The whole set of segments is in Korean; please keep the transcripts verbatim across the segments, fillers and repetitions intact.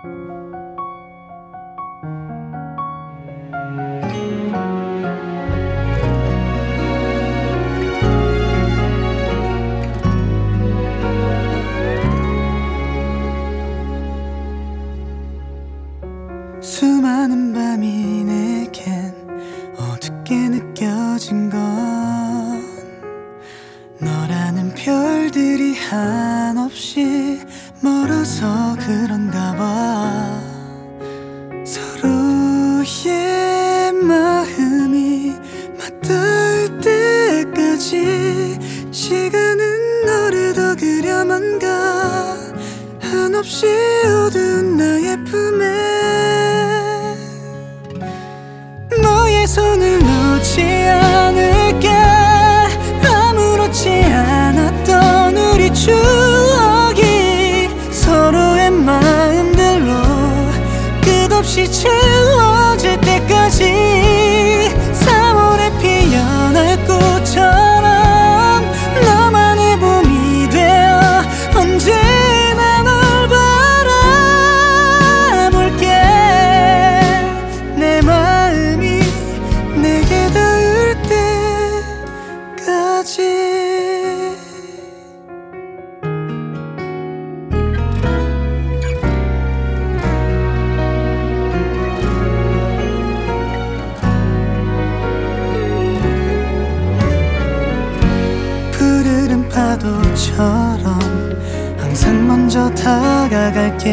수많은 밤이 내겐 어둡게 느껴진 건 너라는 별들이 한없이 멀어서 그런가 봐. 서로의 마음이 맞닿을 때까지 시간은 너를 더 그려만 가. 한없이 어두운 나의 품에 너의 손을 놓지 않을게. 아무렇지 않았던 우리 추억이 서로의 마음들로 끝없이 채워질 때까지 사월에 피어날 꽃처럼 너만의 봄이 되어 언제나 널 바라볼게. 내 마음이 내게 닿을 때까지. 푸르른 파도처럼 항상 먼저 다가갈게.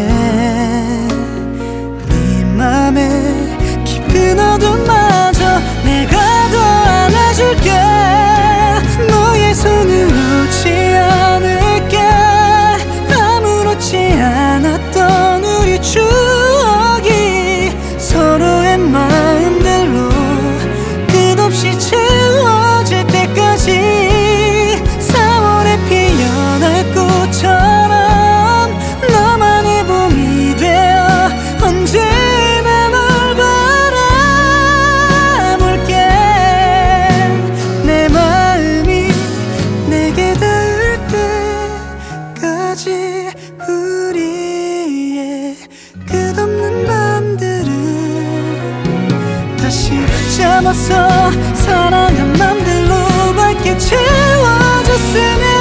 네 맘에 깊은 어둠마저 내가 더 안아줄게. 너의 손을 놓지 않을게. 아무렇지 않았던 우리 추억이 서로의 마음들로 끝없이 채워질 때까지 사월에 피어날 꽃처럼 너만의 봄이 되어 언제나 널 바라볼게. 내 마음이 내게 닿을 때까지. 우리의 끝없는 밤들을 다시 붙잡아서 사랑한 맘들로 밝게 채워줬으면